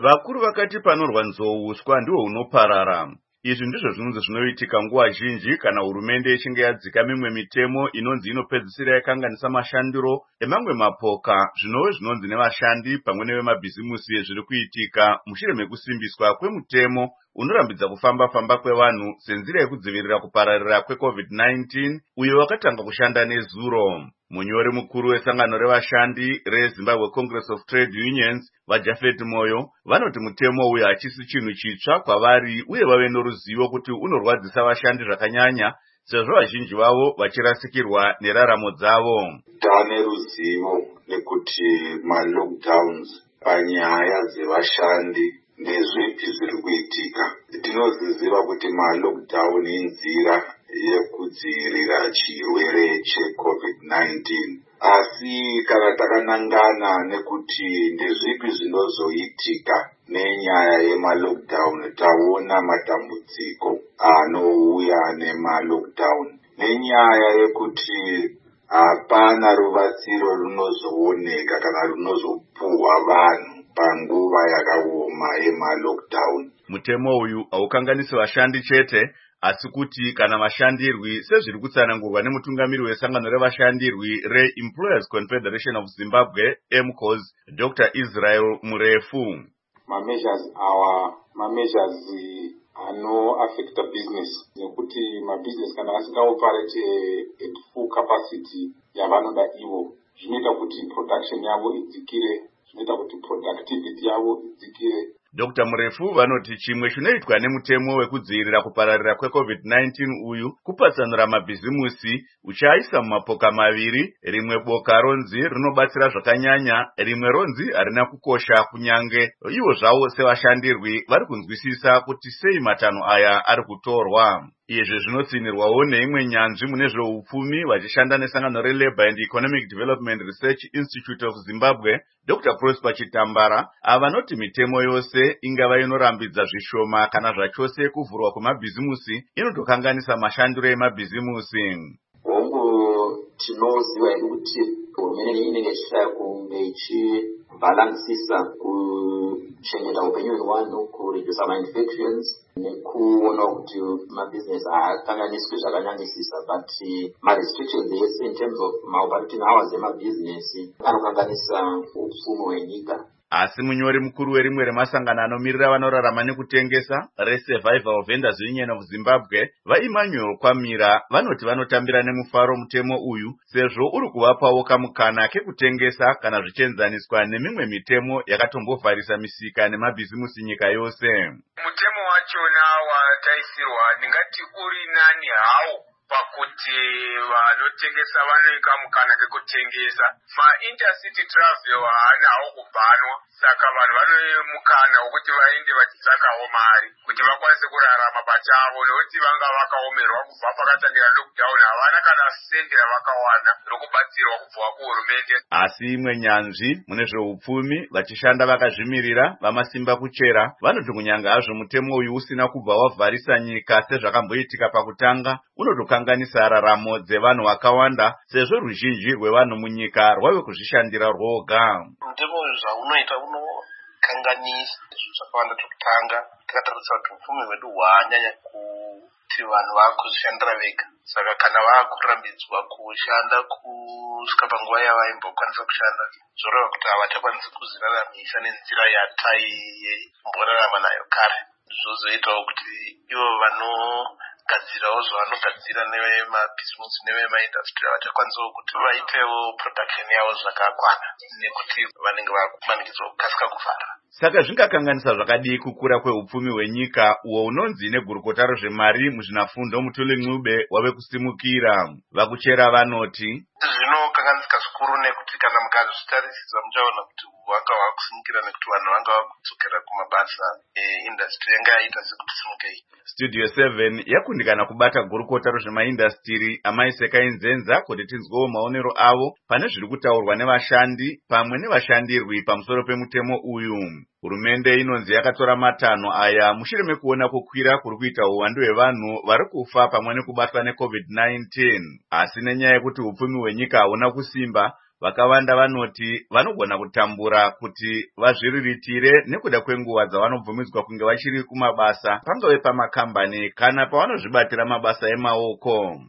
Vakuru vakati panorwa nzou uswa ndiwo unoparara. Izvi ndizvo zvinonzi zvinoitika nguva zhinji kana hurumende ichinge yadzika mimwe mitemo inonzi inopedzisira yakanganisa mashandiro emamwe mapoka zvinove zvinonzi nevashandi pamwe nevemabhizimusi zviri kuitika mushure mekusimbiswa kwemutemo unorambidza kufamba kwevanhu senzira yekudzivirira kupararira kweCovid-19 uyo wakatanga kushanda nezuro. Munyori mukuru wesangano revashandi reZimbabwe Congress of Trade Unions vaJafet Moyo vanoti mutemo uyu hachisi chinhu chitsva kwavari uye vave noruzivo kuti unorwadzisa vashandi zvakanyanya sezvo vazhinji vavo vachirasikirwa neraramo dzavo. Tane ruzivo nekuti ma-lockdowns panyaya dzevashandi ndezvipi zviri kuitika. Tinoziva kuti ma-lockdown inzira yekudzivirira chirwere cheCovid-19. Asi kana takanangana nekuti ndezvipi zvinozoitika nenyaya yema-lockdown, taona matambudziko anouya nema-lockdown. Nenyaya yekuti hapana rubatsiro runozooneka kana runozopuhwa vanhu panguva yakaoma yema-lockdown. Mutemo uyu haukanganisi vashandi chete, asi kuti kana vashandirwi sezviri kutsanangurwa nemutungamiri wesangano revashandirwi reEmployers Confederation of Zimbabwe MCOS Dr. Israel Murefu. Ma-measures ano-affecta business nekuti ma-business kana asingaoperate at full capacity yavanoda ivo, zvinoita kuti production yavo idzikire, zvinoita kuti productivity yavo idzikire. Dr. Murefu vanoti chimwe chinoitwa nemutemo wekudzivirira kupararira kweCovid-19 uyu kupatsanura mabhizimusi uchaisa mumapoka maviri, rimwe boka ronzi rinobatsira zvakanyanya, rimwe ronzi harina kukosha kunyange ivo zvavo sevashandirwi vari kunzwisisa kuti sei matanho aya ari kutorwa. Izvi zvinotsinirwawo neimwe nyanzvi mune zveupfumi vachishanda nesangano reLabour and Economic Development Research Institute of Zimbabwe Dr. Prosper Chitambara avanoti mitemo yose ingava inorambidza zvishoma kana zvachose kuvhurwa kwemabhizimusi inotokanganisa mashandiro emabhizimusi. Hongu tinoziva kuti hurumende inenge ichishaya kunge ichibhalansisa kuchengeta upenyu hwevanhu, kuredusa ma-infections nekuona kuti mabhizinesi haakanganiswi zvakanyanyisisa, but ma-restrictions ese in terms of ma-operating hours emabhizinesi anokanganisa upfumi hwenyika. Asi munyori mukuru werimwe remasangano anomirira vanorarama nekutengesa reSurvival Vendors Union of Zimbabwe vaEmmanuel Kwamira vanoti vanotambira nemufaro mutemo uyu sezvo uri kuvapawo kamukana kekutengesa kana zvichienzaniswa nemimwe mitemo yakatombovharisa misika nemabhizimusi nyika yose. Mutemo wachona wataisirwa ndingati uri nani hawo pakuti vanotengesa vanoika mukana kekutengesa. Ma-intercity travel haana hawo kubhanwa, saka vanhu vane mukana wekuti vaende vachitsvakawo mari kuti vakwanise kurarama pachavo, nekuti vanga vakaomerwa kubva pakatangira lockdown, havana kana sende ravakawana rokubatsirwa kubva kuhurumende. Asi imwe nyanzvi mune zveupfumi vachishanda vakazvimirira vamasimba kuchera vanoti kunyanga hazvo mutemo uyu usina kubva wavharisa nyika sezvakamboitika pakutanga, unotokanganisa raramo dzevanhu vakawanda sezvo ruzhinji rwevanhu munyika rwave kuzvishandira rwoga. Mutemo uyu zvaunoita unokanganisa zvinhu zvakawanda. Tokutanga takatarisa kuti upfumi hwedu hwanyanya kuti vanhu vaakuzvishandira vega, saka kana vaakurambidzwa kushanda kusvika panguva yavaimbokwanisa kushanda, zvoreva kuti havachakwanisi kuzviraramisa nenzira yataimborarama nayo kare. Zvozoitawo kuti ivo vanogadzirawo zvavanogadzira nevemabhizimusi nevemaindastri havachakwanisawo kuti vaitewo production yavo zvakakwana nekuti vanenge vakumanikidzwa kukasika kuvhara. Saka zvingakanganisa zvakadii kukura kweupfumi hwenyika uwo unonzi negurukota rezvemari muzvinafundo Mutuli Ncube wave kusimukira. Vakuchera vanoti zvinokanganisika zvikuru nekuti kana mukazvitarisisa muchaona kuti wanga wakusimukira nekuti vanhu vanga vakudzokera kumabasa eindastri yanga yaita sekuti simukei. Studio 7 yakundikana kubata gurukota rezvemaindastiri amaiseka inzenza kuti tinzwewo maonero avo pane zviri kutaurwa nevashandi pamwe nevashandirwi pamusoro pemutemo uyu. Hurumende inonzi yakatora matanho aya mushure mekuona kukwira kuri kuita uwandu hwevanhu vari kufa pamwe nekubatwa neCovid-19. Asi nenyaya yekuti upfumi hwenyika hauna kusimba, Vakawanda vanoti vanogona kutambura kuti vazviriritire nekuda kwenguva dzavanobvumidzwa kunge vachiri kumabasa, pangave pamakambani kana pavanozvibatira mabasa emaoko.